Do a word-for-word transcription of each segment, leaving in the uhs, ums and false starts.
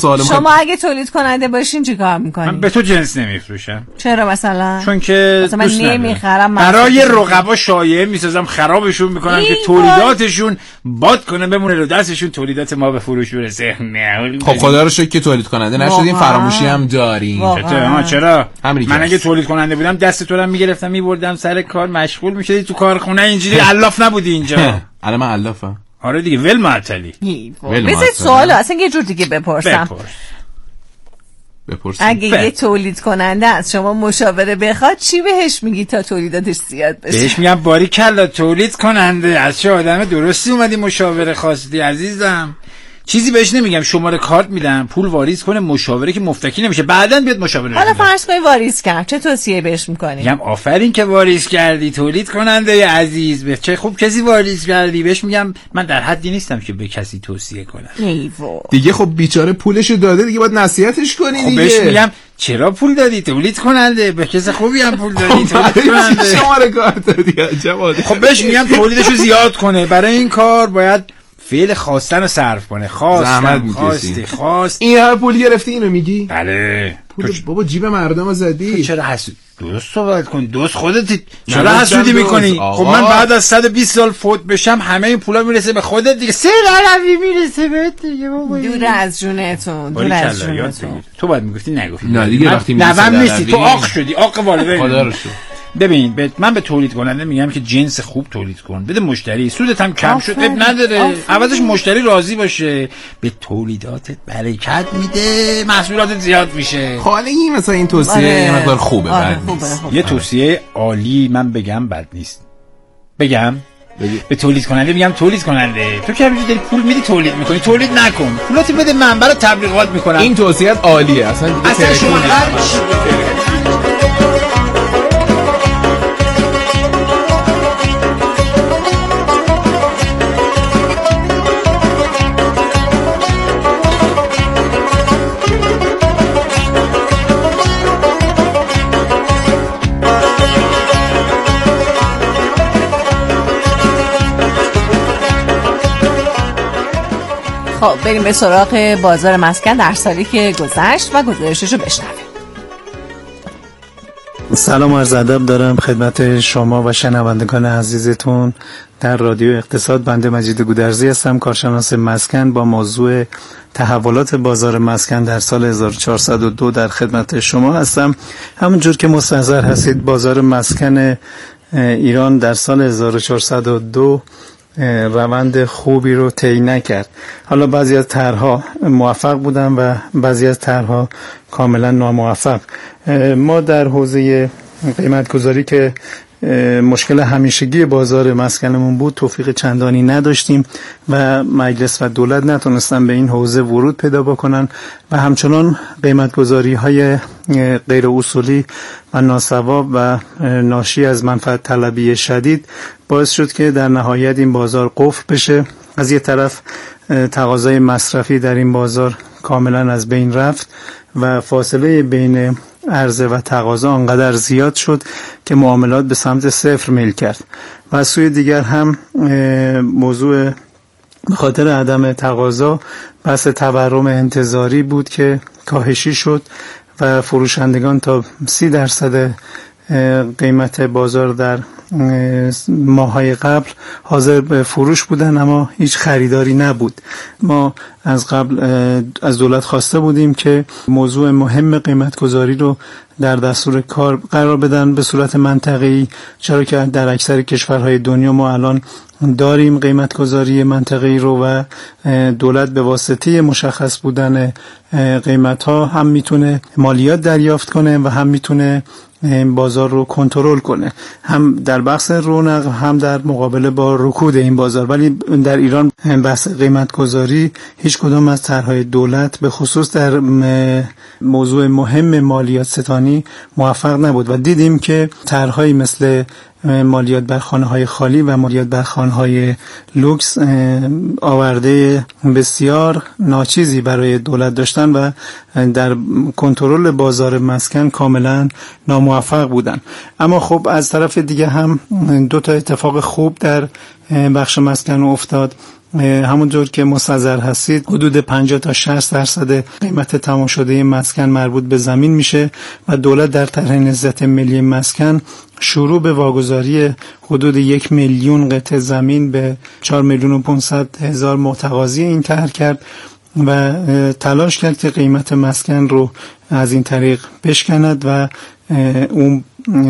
سوال شما اگه تولید کننده باشین چیکار میکنین؟ من به تو جنس نمیفروشم. چرا مثلا؟ چون که مثلا من نمیخرم، برای رقبا شایعه میسازم، خرابشون میکنم که تولیداتشون باد کنه بمونه رو دستشون، تولیدات ما به فروش برسه. خب خدا رو شکر که تولید کننده نشدین، فراموشی هم دارین. چطور؟ چرا؟ امریکا. من اگه تولید کننده بودم دست تو رو میگرفتم میبردم سر کار، مشغول میشدی تو کارخونه، اینجوری الاف نبودی اینجا. الان من الافم. آره دیگه، ول معطلی. بذار سوال اصلا یه جور دیگه بپرسم. بپرس. بپرس. اگه بپرس. یه تولید کننده از شما مشاوره بخواد چی بهش میگی تا تولیداتش زیاد بشه؟ بهش میگم باری کلا تولید کننده، از چه آدم درستی اومدی مشاوره خواستی عزیزم. چیزی بهش نمیگم، شماره کارت میدم پول واریز کنه، مشاوره که مفتکی نمیشه، بعداً بیاد مشاوره. حالا فرض کنی واریز کرد، چه توصیه بهش میکنی؟ میگم آفرین که واریز کردی تولید کننده عزیز، به چه خوب کسی واریز کردی. بهش میگم من در حدی نیستم که به کسی توصیه کنم. ایوه. دیگه خب بیچاره پولشو داده دیگه، باید نصیحتش کنی دیگه. خب بهش میگم چرا پول دادی تولید کننده، به کسی خوبی هم پول دادی تولید کننده. شماره کارت دادی عجب. خب بهش میگم تولیدشو زیاد کنه، برای این کار باید فعل خواستن رو صرف کنه. خواستم، خواستی، خواست. این هر پول گرفتی اینو میگی؟ بله. پول بابا جیب مردم زدی. چرا حسود؟ درست صحبت کن، دوست خودت. چرا حسودی میکنی؟ خب من بعد از صد و بیست سال فوت بشم همه این پولا میرسه به خودت دیگه. سه عربی میرسه بهت دیگه بابا. دور از جونتون، دور از جونتون. تو باید میگفتی نگفتی. نه دیگه وقتی میگی نوام نیستی، تو آق شدی، آق والدین. خدا رو شکر. ببین به من به تولید کننده میگم که جنس خوب تولید کن، بده مشتری، سودت هم کم شد اب نداره، عوضش مشتری راضی باشه، به تولیداتت برکت میده، محصولاتت زیاد میشه. حالا این مثلا این توصیه یه مقدار خوبه. آره بعد یه توصیه عالی من بگم بد نیست. بگم بگی. به تولید کننده میگم تولید کننده، تو که همینجوری داری پول میدی تولید میکنی، تولید نکن، پولاتو بده من برای تبلیغات میکنم. این توصیه عالیه اصلا. اصلا شما هر چی خب بریم به سراغ بازار مسکن در سالی که گذشت و گزارشش رو بشنویم. سلام عرض ادب دارم خدمت شما و شنوندگان عزیزتون در رادیو اقتصاد. بنده مجید گودرزی هستم، کارشناس مسکن، با موضوع تحولات بازار مسکن در سال هزار و چهارصد و دو در خدمت شما هستم. همونجور که مستحضر هستید بازار مسکن ایران در سال هزار و چهارصد و دو روند خوبی رو طی نکرد. حالا بعضی از طرح‌ها موفق بودن و بعضی از طرح‌ها کاملا ناموفق. ما در حوزه قیمت گذاری که مشکل همیشگی بازار مسکنمون بود توفیق چندانی نداشتیم و مجلس و دولت نتونستن به این حوزه ورود پیدا بکنن و همچنان قیمت گذاری های غیر اصولی و ناسواب و ناشی از منفعت طلبی شدید باعث شد که در نهایت این بازار قفل بشه. از یک طرف تقاضای مصرفی در این بازار کاملا از بین رفت و فاصله بین عرضه و تقاضا آنقدر زیاد شد که معاملات به سمت صفر میل کرد و از سوی دیگر هم موضوع به خاطر عدم تقاضا بحث تورم انتظاری بود که کاهشی شد و فروشندگان تا سی درصد قیمت بازار در ماهای قبل حاضر به فروش بودن اما هیچ خریداری نبود. ما از قبل از دولت خواسته بودیم که موضوع مهم قیمت گذاری رو در دستور کار قرار بدن به صورت منطقه‌ای، چرا که در اکثر کشورهای دنیا ما الان داریم قیمت گذاری منطقه‌ای رو و دولت به واسطه مشخص بودن قیمت ها هم میتونه مالیات دریافت کنه و هم میتونه این بازار رو کنترل کنه، هم در بخش رونق هم در مقابله با رکود این بازار. ولی در ایران بحث قیمت گذاری هیچ کدام از طرح‌های دولت به خصوص در موضوع مهم مالیات ستانی موفق نبود و دیدیم که طرح‌هایی مثل مالیات بر خانه‌های خالی و مالیات بر خانه‌های لوکس آورده بسیار ناچیزی برای دولت داشتن و در کنترل بازار مسکن کاملا ناموفق بودن. اما خب از طرف دیگه هم دو تا اتفاق خوب در بخش مسکن افتاد. همونطور که مستحضر هستید حدود پنجاه تا شصت درصد قیمت تمام شده مسکن مربوط به زمین میشه و دولت در طرح نهضت ملی مسکن شروع به واگذاری حدود یک میلیون قطعه زمین به چهار میلیون و پانصد هزار متقاضی این طرح کرد و تلاش کرد که قیمت مسکن رو از این طریق بشکند و اون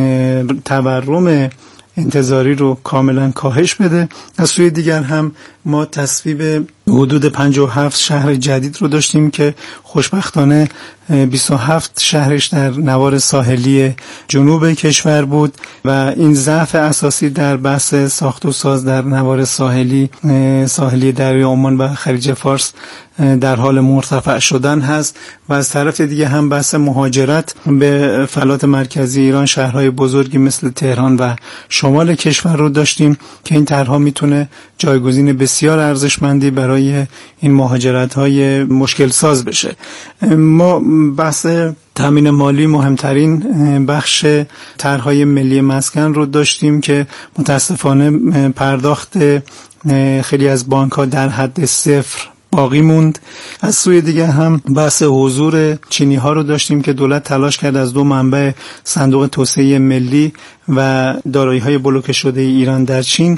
تورم انتظاری رو کاملا کاهش بده. از سوی دیگر هم ما تصویب حدود پنجاه و هفت شهر جدید رو داشتیم که خوشبختانه بیست و هفت شهرش در نوار ساحلی جنوب کشور بود و این ضعف اساسی در بحث ساخت و ساز در نوار ساحلی ساحلی دریای عمان و خلیج فارس در حال مرتفع شدن هست و از طرف دیگه هم بحث مهاجرت به فلات مرکزی ایران، شهرهای بزرگی مثل تهران و شمال کشور رو داشتیم که این طرح‌ها میتونه جایگزین بسیار ارزشمندی برای این مهاجرت‌های مشکل ساز بشه. ما بحث تامین مالی مهمترین بخش طرح‌های ملی مسکن رو داشتیم که متاسفانه پرداخت خیلی از بانک‌ها در حد صفر باقی موند. از سوی دیگه هم بحث حضور چینی ها رو داشتیم که دولت تلاش کرد از دو منبع صندوق توسعه ملی و دارایی های بلوکه شده ایران در چین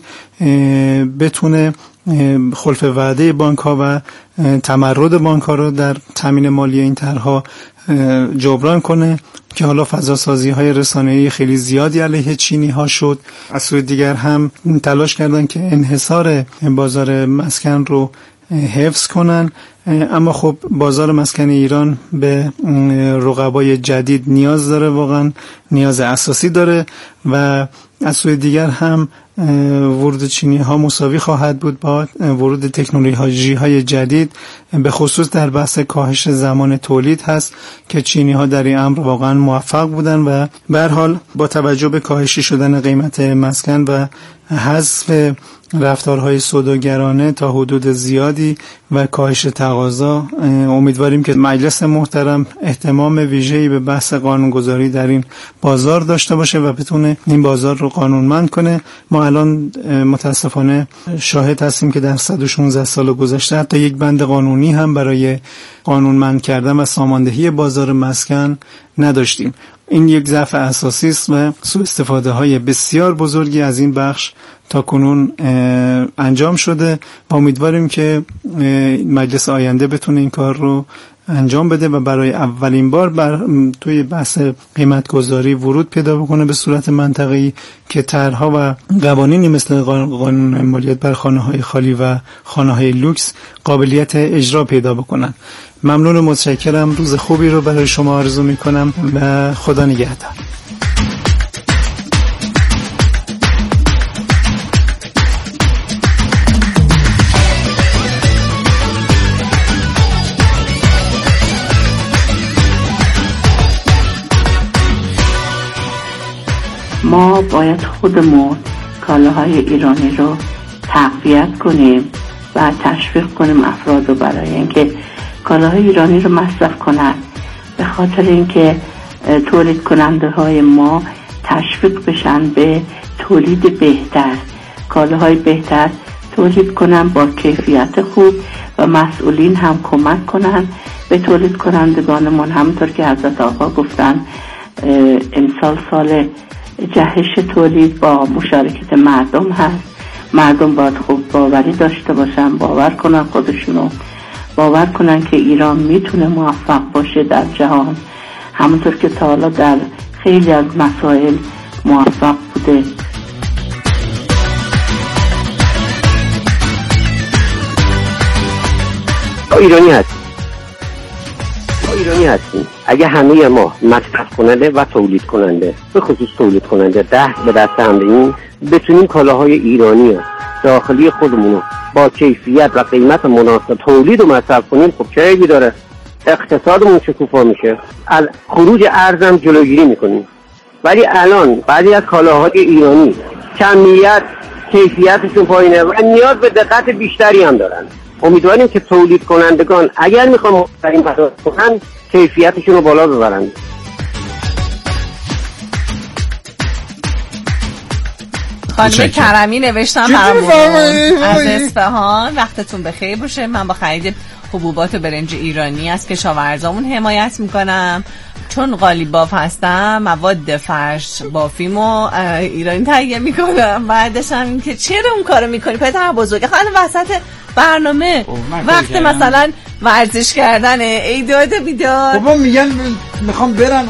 بتونه خلف وعده بانک ها و تمرد بانک ها رو در تامین مالی این طرح‌ها جبران کنه که حالا فضاسازی های رسانه‌ای خیلی زیادی علیه چینی ها شد. از سوی دیگر هم تلاش کردن که انحصار بازار مسکن رو حفظ کنن، اما خب بازار مسکن ایران به رقبای جدید نیاز داره، واقعا نیاز اساسی داره و از سوی دیگر هم ورود چینی ها مساوی خواهد بود با ورود تکنولوژی های جدید، به خصوص در بحث کاهش زمان تولید هست که چینی ها در این امر واقعا موفق بودن و به هر حال با توجه به کاهشی شدن قیمت مسکن و حذف رفتارهای سوداگرانه تا حدود زیادی و کاهش تقاضا، امیدواریم که مجلس محترم اهتمام ویژه‌ای به بحث قانونگذاری در این بازار داشته باشه و بتونه این بازار رو قانونمند کنه. ما الان متاسفانه شاهد هستیم که در صد و شانزده سال گذشته حتی یک بند قانونی هم برای قانونمند کردن و ساماندهی بازار مسکن نداشتیم. این یک ضعف اساسی است و سوء استفاده های بسیار بزرگی از این بخش تا کنون انجام شده و امیدواریم که مجلس آینده بتونه این کار رو انجام بده و برای اولین بار بر توی بحث قیمت گذاری ورود پیدا بکنه به صورت منطقه‌ای که طرح‌ها و قوانینی مثل قانون مالیات بر خانه‌های خالی و خانه‌های لوکس قابلیت اجرا پیدا بکنن. ممنون و متشکرم. روز خوبی رو برای شما آرزو می‌کنم و خدا نگهدار. ما باید خودمون کالاهای ایرانی رو تقویت کنیم و تشویق کنیم افراد رو برای اینکه کالاهای ایرانی رو مصرف کنن، به خاطر اینکه تولید کننده های ما تشویق بشن به تولید بهتر، کالاهای بهتر تولید کنن با کیفیت خوب و مسئولین هم کمک کنن به تولید کنندگانمون. همونطور که حضرت آقا گفتن امسال سال جهش تولید با مشارکت مردم هست. مردم باید خوب باوری داشته باشن، باور کنن خودشونو، باور کنن که ایران میتونه موفق باشه در جهان، همونطور که تا حالا در خیلی از مسائل موفق بوده. ایرانی هست ما ایرانی هستیم. اگه همه ما مصرف کننده و تولید کننده، به خصوص تولید کننده، دست به دست هم بدیم، بتونیم کالاهای ایرانی داخلی خودمون با کیفیت و قیمت مناسب تولید و مصرف کنیم، خب چه عیبی داره؟ اقتصادمون شکوفا میشه، از خروج ارزم جلوگیری میکنیم. ولی الان بعضی از کالاهای ایرانی کمیت کیفیتشون پایینه و نیاز به دقت بیشتری هم دارن. امیدواریم که تولید کنندگان اگر میخوان مشتری مصرف کنن کیفیتشون رو بالا ببرن. خانم کرمی نوشتم برامون از اصفهان. وقتتون بخیر باشه. من با خرید حبوبات برنج ایرانی از کشاورزامون حمایت میکنم، چون قالیباف هستم مواد فرش بافیمو ایرانی تهیه میکنم. بعدش هم این که چرا اون کارو میکنی پدر بزرگ؟ خیلی وسط برنامه وقت مثلا ورزش کردنه، ای داد بیداد. بابا میگن میخوام برن.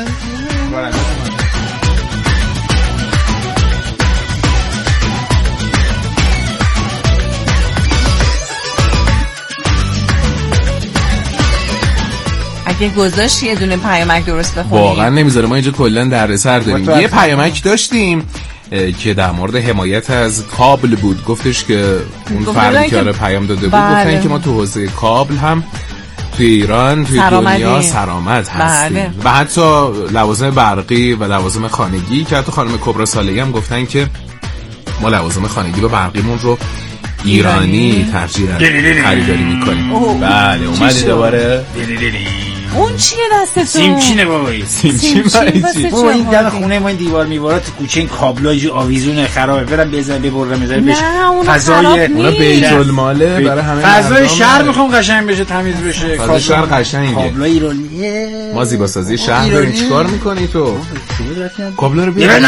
اگه گذاشت یه دونه پیامک درست بخونیم واقعا نمیذاره. ما اینجا کلا دردسر داریم. یه پیامک داشتیم که در مورد حمایت از کابل بود. گفتش که اون فردی که آره پیام داده بود بله. گفتن که ما تو حوزه کابل هم توی ایران توی دنیا سرآمد هستیم بله. و حتی لوازم برقی و لوازم خانگی که حتی خانم کبرا صالحی هم گفتن که ما لوازم خانگی و برقیمون رو ایرانی ترجیح خریداری میکنیم. بله اومدی دوباره. اون چیه دستتون؟ سیمچینه بابایی. سیمچین برای چی؟ بابا این در خونه ما این دیوار میوارات کوچه این کابلای آویزونه خرابه. برم بزن ببرم بزن بهش فضای اونا بیت الماله برای همه فضای شهر میخوام قشنگ بشه، تمیز بشه. فضای شهر قشنگه. کابلای ایرانیه. ما زیباسازی شهر داریم. چیکار میکنی تو؟ کابلا رو بیار.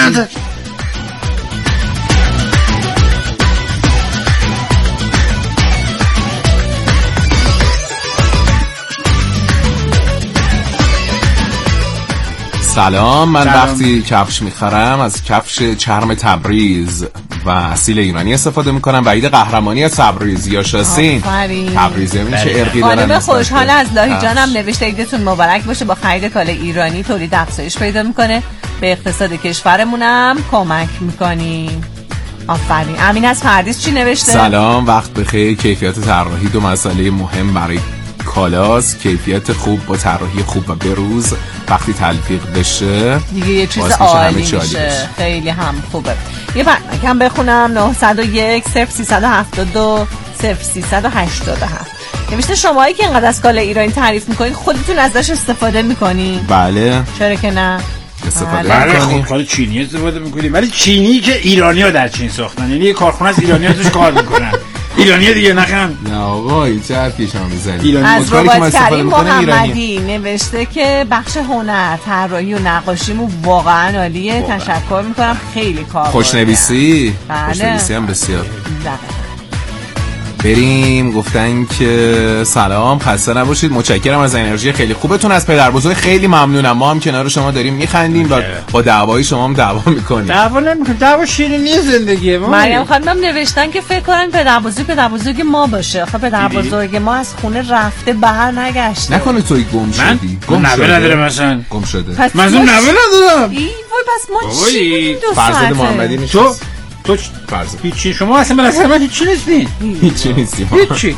سلام. من سلام. وقتی کفش میخرم از کفش چرم تبریز و اصیل ایرانی استفاده میکنم. وحید قهرمانی از تبریز یا شاسین تبریزی همین چه ارقی دارن. خانم خوشحال از لاهی جانم نوشته ایدتون مبارک باشه. با خرید کالای ایرانی تولید افزایش پیدا میکنه، به اقتصاد کشورمونم کمک میکنیم. آفرین. امین از پردیس چی نوشته؟ سلام وقت بخیر. کیفیت طراحی دو مسئله مهم برای کالاست. کیفیت خوب با طراحی خوب و بروز وقتی تلفیق بشه دیگه یه چیز عالی میشه. میشه خیلی هم خوبه. یه برنامه کم بخونم. نه صفر یک صفر سیصد و هفتاد و دو صفر سیصد و هشتاد و هفت نوشته شماهایی که اینقدر از کالای ایرانی تعریف میکنین خودتون ازش استفاده میکنین؟ بله. چرا که نه؟ استفاده بله. خب کار چینی استفاده میکنیم، ولی چینی که ایرانی‌ها در چین ساختن، یعنی یه کارخونه از ایرانی‌ها توش کار میکنن. ایرانی دیگه نخم. نه آقا این چه حرفی شما میزنید؟ از ربات کریم محمدی نوشته که بخش هنر طراحی و نقاشیمون واقعا عالیه. تشکر میکنم. خیلی کار خوشنویسی بله. خوشنویسی هم بسیار دقیقا. بریم. گفتن که سلام خسته نباشید، متشکرم از انرژی خیلی خوبتون. از پدر بزرگ خیلی ممنونم. ما هم کنار شما داریم میخندیم و با دعوای شما هم دعوا میکنیم. دعوا نمیکنیم، دعوا شیرینی زندگیه. مریم خانمم نوشتن که فکر کنن پدر بزرگ پدر بزرگ ما باشه. آخه پدر بزرگ ما از خونه رفته بر نگشته. نکنه توی گم شدی؟ گم شده نداره مثلا. گم شده. من اون نوه ندارم. ای وای پس ما چی دو ساعته؟ فرزاد محمدی میشه. تو تو فرض هیچی. شما اصلا بالاخره من هیچی نیستین. هیچی نیستیم. هیچی.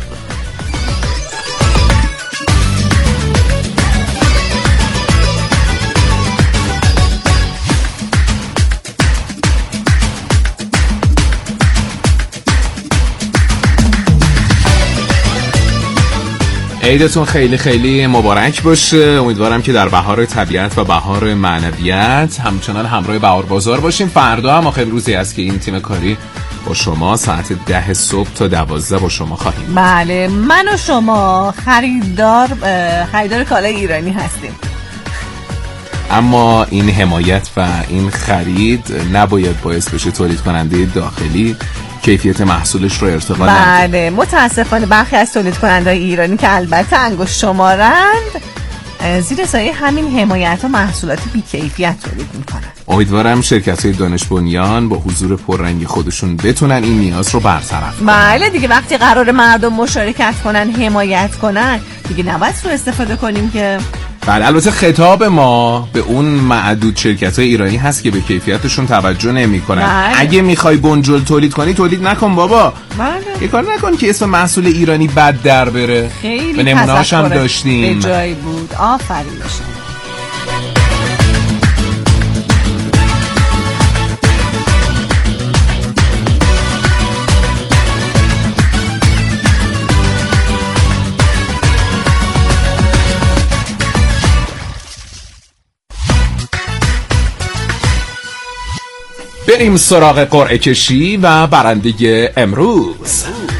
عیدتون خیلی خیلی مبارک باشه. امیدوارم که در بهار طبیعت و بهار معنویت همچنان همراه بهار بازار باشیم. فردا هم آخر روزی است که این تیم کاری با شما ساعت ده صبح تا دوازده با شما خواهیم. بله من و شما خریدار خریدار کالای ایرانی هستیم. اما این حمایت و این خرید نباید باعث بشه تولید کننده داخلی کیفیت محصولش رو ارتقا نده. بله متاسفانه برخی از تولید کننده‌های ایرانی که البته انگشت شمارند زیر سایه همین حمایت و محصولات بی‌کیفیت تولید میکنن. امیدوارم شرکت‌های دانش بنیان با حضور پررنگ خودشون بتونن این نیاز رو برطرف کنن. بله دیگه وقتی قرار مردم مشارکت کنن حمایت کنن دیگه نباید سوء استفاده کنیم که. بله البته خطاب ما به اون معدود شرکت‌های ایرانی هست که به کیفیتشون توجه نمی‌کنن. بله. اگه می‌خوای بنجل تولید کنی تولید نکن بابا. بله. یه کار نکن که اسم محصول ایرانی بد در بره. خیلی نمونه‌هاش هم داشتیم. به جایی بود. آفرین شما. بریم سراغ قرعه کشی و برنده امروز.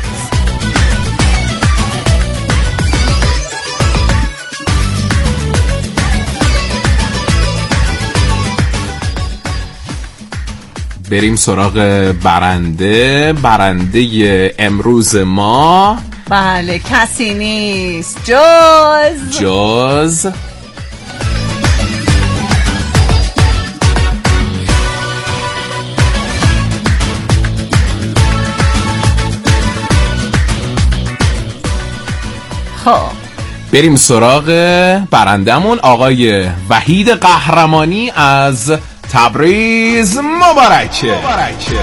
بریم سراغ برنده برنده امروز ما. بله کسی نیست جز جز خب بریم سراغ برندمون آقای وحید قهرمانی از تبریز. مبارکه, مبارکه.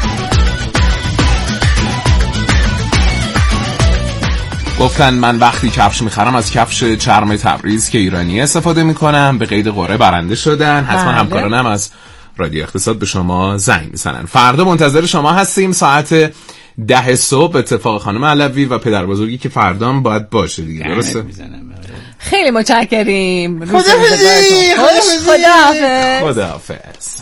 گفتن من وقتی کفش میخرم از کفش چرم تبریز که ایرانی استفاده میکنم. به قید قرعه برنده شدن. حتما همکارانم از رادیو اقتصاد به شما زنگ میزنن. فردا منتظر شما هستیم ساعت ده صبح. اتفاق خانم علوی و پدر بزرگی که فردا هم باید باشه دیگه، درسته؟ خیلی متشکریم. خداحافظی. خداحافظ. خداحافظ.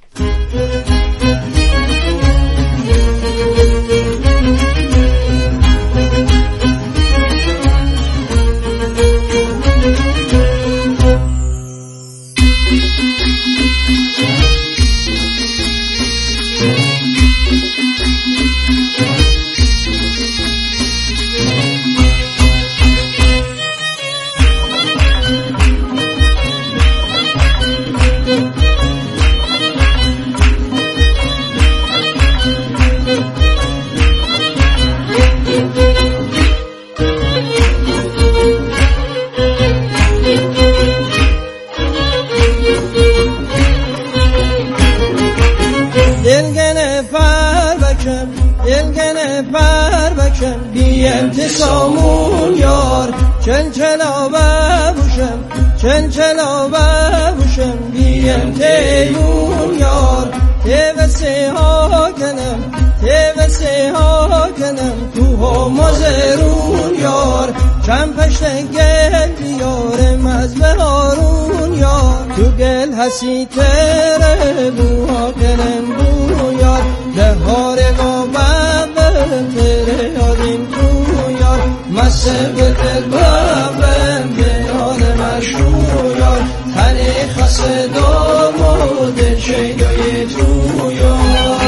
بی انتسامون یار چل چلا ببوشم چل چلا ببوشم بی انتیمون یار تیوسه ها کنم تیوسه ها کنم تو هم زرون یار چند پشت گل بیارم از بهارون یار تو گل حسی تره بوها کنم بو یار بهار ما ببم تره یادیم تو یار مسه به دل ببم به یاد مشهور یار تنی خسته دام و دل شیدای تو یار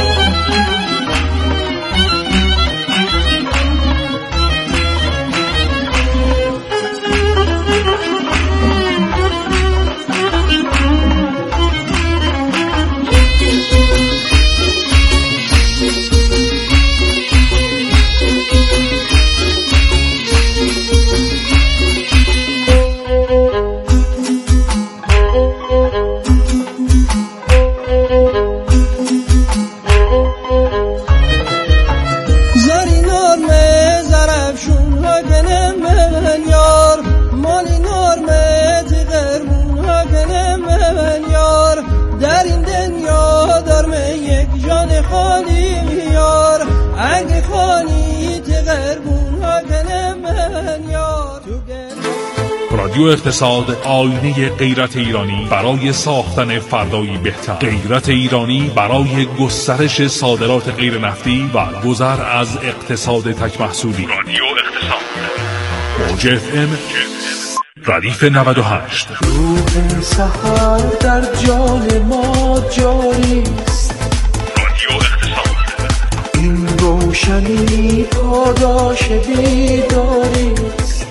رادیو اقتصاد، آینه غیرت ایرانی برای ساختن فردایی بهتر. غیرت ایرانی برای گسترش صادرات غیر نفتی و گذر از اقتصاد تک محصولی. رادیو اقتصاد موج اف ام ردیف نود و هشت. روح سحر در جان ما جاری است. رادیو اقتصاد. این روشنی پاداش بیداری است.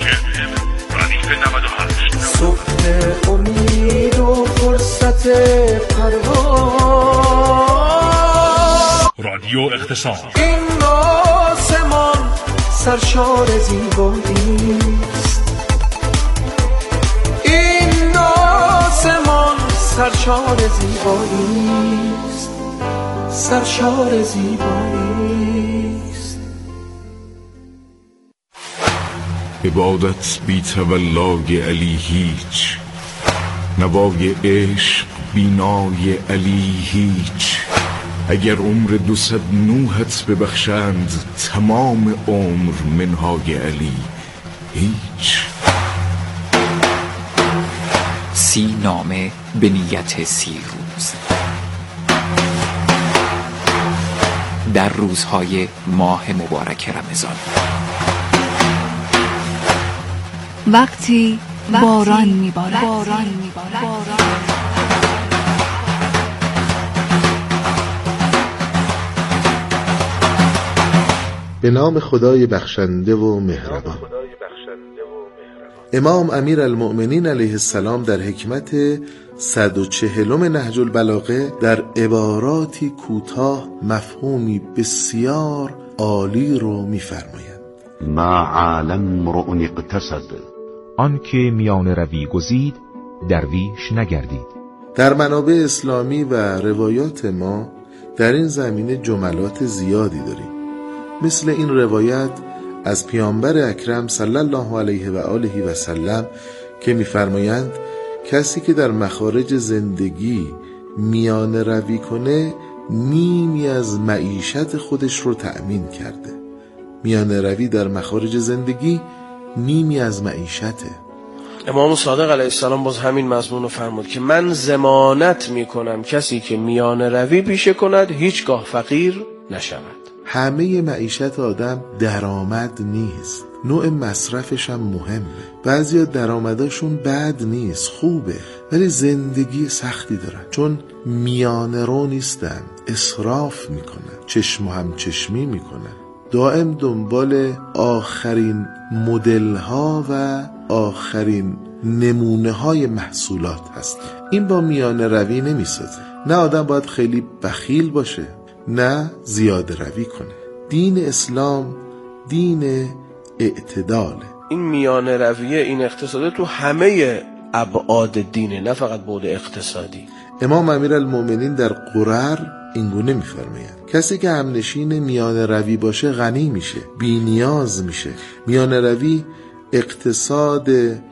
صبح امید و فرصت پرواز. رادیو اقتصاد. این آسمان سرشار زیبایی است. این آسمان سرشار زیبایی است. سرشار زیبایی است. عبادت بی تولای علی هیچ، نوای عشق بینای علی هیچ. اگر عمر دوصد نوحت ببخشند، تمام عمر منهای علی هیچ. سی نامه به نیت سی روز. در روزهای ماه مبارک رمضان. وقتی باران میبارد باران میبارد به نام خدای بخشنده و مهربان. امام امیر المؤمنین علیه السلام در حکمت صد و چهلم نهج البلاغه در عباراتی کوتاه مفهومی بسیار عالی رو می‌فرمایند. ما عالم رؤن اقتصد، آن که میان روی گزید درویش نگردید. در منابع اسلامی و روایات ما در این زمینه جملات زیادی داریم، مثل این روایت از پیامبر اکرم صلی الله علیه و آله و سلم که می‌فرمایند کسی که در مخارج زندگی میان روی کنه نیمی از معیشت خودش رو تأمین کرده. میان روی در مخارج زندگی نیمی از معیشته. امام صادق علیه السلام باز همین مضمون رو فرمود که من ضمانت میکنم کسی که میان روی پیشه کند هیچگاه فقیر نشود. همه معیشت آدم درآمد نیست، نوع مصرفش هم مهمه. بعضیا درآمداشون بد نیست، خوبه، ولی زندگی سختی دارن چون میانه رو نیستن، اسراف میکنن، چشم و هم چشمی میکنن، دائم دنبال آخرین مدل ها و آخرین نمونه های محصولات هست. این با میانه روی نمیسازه. نه آدم باید خیلی بخیل باشه، نه زیاده روی کنه. دین اسلام دین اعتداله. این میانه رویه، این اقتصاده تو همه ابعاد دینه، نه فقط بعد اقتصادی. امام امیرالمومنین در قرر اینگونه میفرمایند کسی که همنشین میانه روی باشه غنی میشه، بی نیاز میشه. میانه روی اقتصاد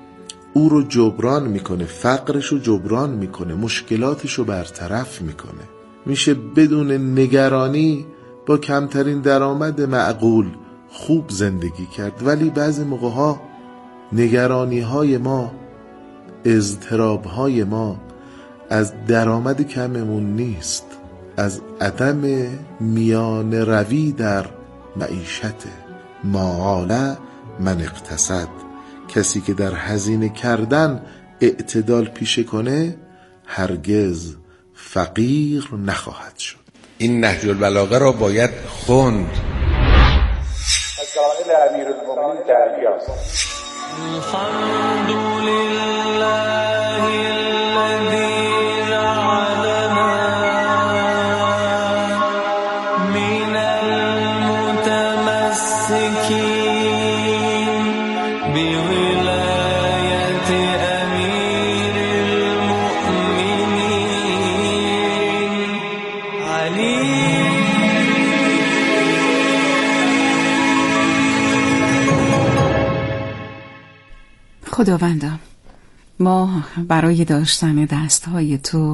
او رو جبران میکنه، فقرش رو جبران میکنه، مشکلاتش رو برطرف میکنه. میشه بدون نگرانی با کمترین درآمد معقول خوب زندگی کرد. ولی بعضی موقع ها نگرانی های ما، اضطراب های ما از درآمد کممون نیست، از عدم میان روی در معیشت. معاله من اقتصد، کسی که در هزینه کردن اعتدال پیشه کنه هرگز فقیر نخواهد شد. این نهج البلاغه را باید خوند. از جلال امیرالمومنین تعبیه است. خداوندا، ما برای داشتن دستهای تو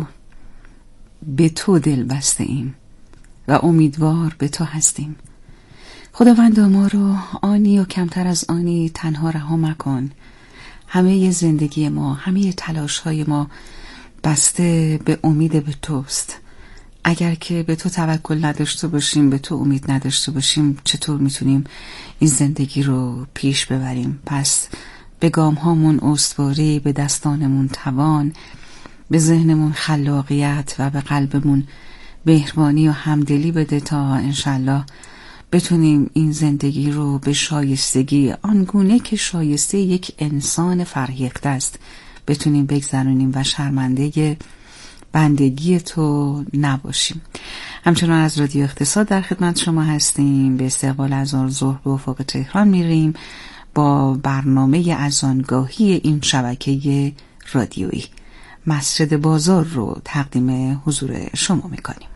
به تو دل بسته ایم و امیدوار به تو هستیم. خداوندا، ما رو آنی و کمتر از آنی تنها رها مکن. همه زندگی ما، همه تلاش‌های ما بسته به امید به توست. اگر که به تو توکل نداشته باشیم، به تو امید نداشته باشیم، چطور میتونیم این زندگی رو پیش ببریم؟ پس به گام هامون استواری، به دستانمون توان، به ذهنمون خلاقیت و به قلبمون مهربانی و همدلی بده تا انشالله بتونیم این زندگی رو به شایستگی، آنگونه که شایسته یک انسان فرهیخته است، بتونیم بگذرونیم و شرمنده بندگی تو نباشیم. همچنان از رادیو اقتصاد در خدمت شما هستیم. به استقبال اذان ظهر به افق تهران میریم با برنامه اذانگاهی این شبکه رادیویی. مسجد بازار رو تقدیم حضور شما میکنیم.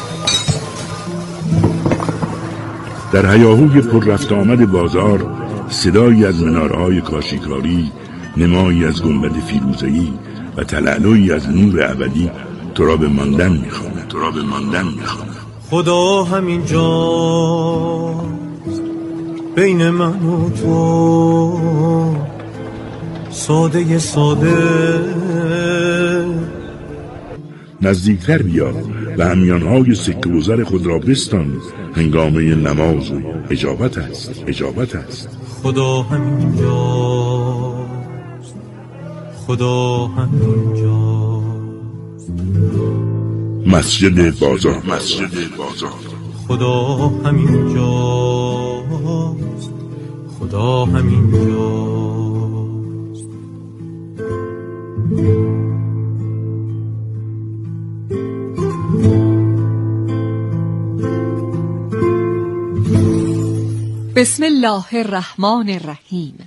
در هیاهوی پر رفت آمد بازار صدایی از منارهای کاشیکاری، نمایی از گنبد فیروزه‌ای و تلالویی از نور ابدی تو را به ماندن می‌خواند، تو را به ماندن می‌خواند. خدا همین جاست بین من و تو، ساده ساده نزدیکتر بیا و همیانهای سکه و زر خود را بستان، هنگامه نماز و اجابت است، اجابت است. خدا همین جاست، خدا همین جاست. مسجد بازار، مسجد بازار. خدا همین جاست، خدا همین جاست. بسم الله الرحمن الرحیم.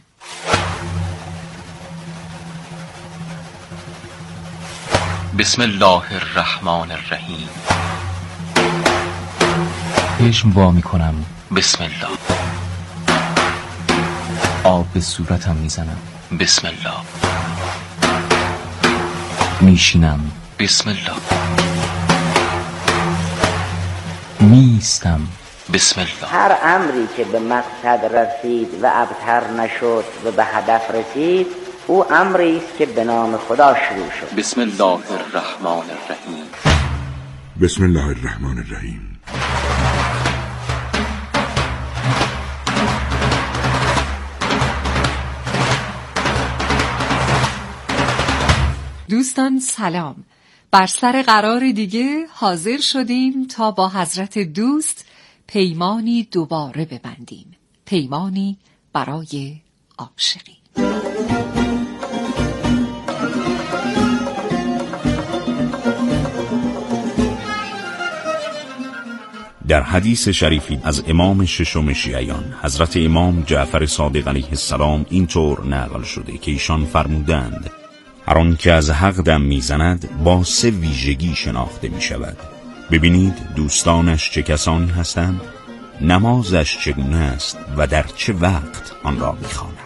بسم الله الرحمن الرحیم. چشم وا میکنم. بسم الله. آب به صورتم میزنم. بسم الله. میشینم. بسم الله. میستم. بسم الله. هر امری که به مقصد رسید و ابتر نشد و به هدف رسید، او امری است که به نام خدا شروع شد. بسم الله الرحمن الرحیم. بسم الله الرحمن الرحیم. دوستان سلام. بر سر قرار دیگه حاضر شدیم تا با حضرت دوست پیمانی دوباره ببندیم، پیمانی برای عاشقی. در حدیث شریفی از امام ششم شیعیان حضرت امام جعفر صادق علیه السلام اینطور نقل شده که ایشان فرمودند: هر آن که از حق دم میزند با سه ویژگی شناخته می شود. ببینید دوستانش چه کسانی هستند، نمازش چگونه است و در چه وقت آن را می خواند.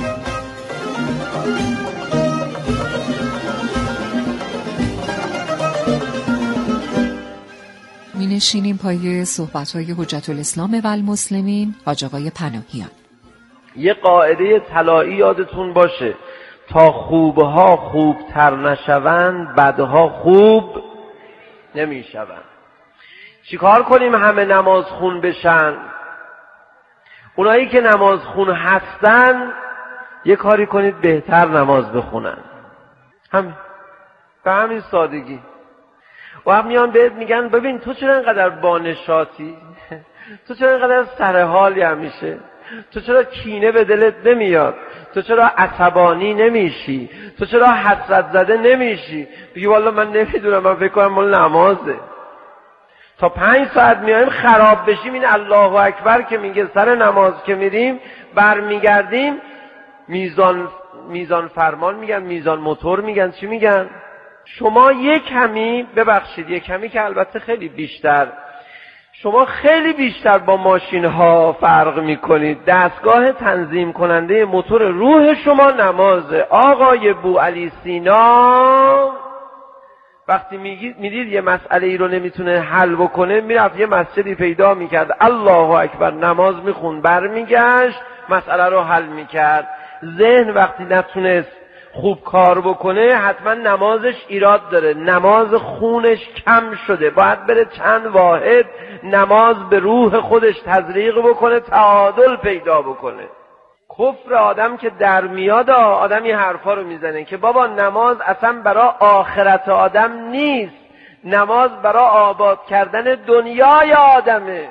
می نشینیم پای صحبت‌های حجت الاسلام و المسلمین حاج آقای پناهیان. یه قاعده طلایی یادتون باشه، تا خوبها خوبتر نشوند بدها خوب نمیشوند. چیکار کنیم همه نماز خون بشن؟ اونایی که نماز خون هستن یه کاری کنید بهتر نماز بخونن. همین، به همین سادگی. و هم میان بهت میگن ببین تو چرا اینقدر بانشاتی، تو چرا اینقدر سرحالی همیشه، تو چرا کینه به دلت نمیاد، تو چرا عصبانی نمیشی، تو چرا حسرت زده نمیشی؟ بگی والا من نمیدونم، من فکر کنم مال نمازه. تا پنج ساعت میایم خراب بشیم، این الله اکبر که میگه سر نماز که میریم برمیگردیم میزان میزان فرمان میگن، میزان موتور میگن، چی میگن؟ شما یک کمی ببخشید یک کمی که البته خیلی بیشتر، شما خیلی بیشتر با ماشین ها فرق میکنید. دستگاه تنظیم کننده موتور روح شما نمازه. آقای بوعلی سینا وقتی میدید یه مسئله ای رو نمیتونه حل بکنه، میرفت یه مسجدی پیدا میکرد، الله اکبر نماز میخون، برمیگشت مسئله رو حل میکرد. ذهن وقتی نتونست خوب کار بکنه حتما نمازش ایراد داره، نماز خونش کم شده، باید بره چند واحد نماز به روح خودش تزریق بکنه، تعادل پیدا بکنه. کفر آدم که در میاد آدم این حرفا رو میزنه که بابا نماز اصلا برای آخرت آدم نیست، نماز برای آباد کردن دنیای آدمه.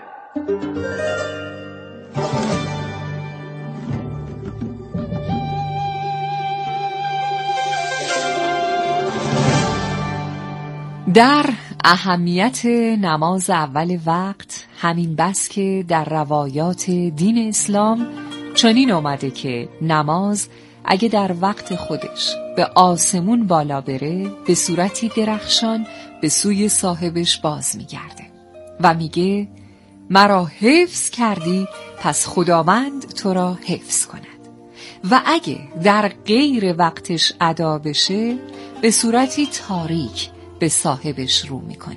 در اهمیت نماز اول وقت همین بس که در روایات دین اسلام چنین اومده که نماز اگه در وقت خودش به آسمون بالا بره به صورتی درخشان به سوی صاحبش باز میگرده و میگه مرا حفظ کردی پس خداوند تو را حفظ کند و اگه در غیر وقتش ادا بشه به صورتی تاریک به صاحبش رو میکنه.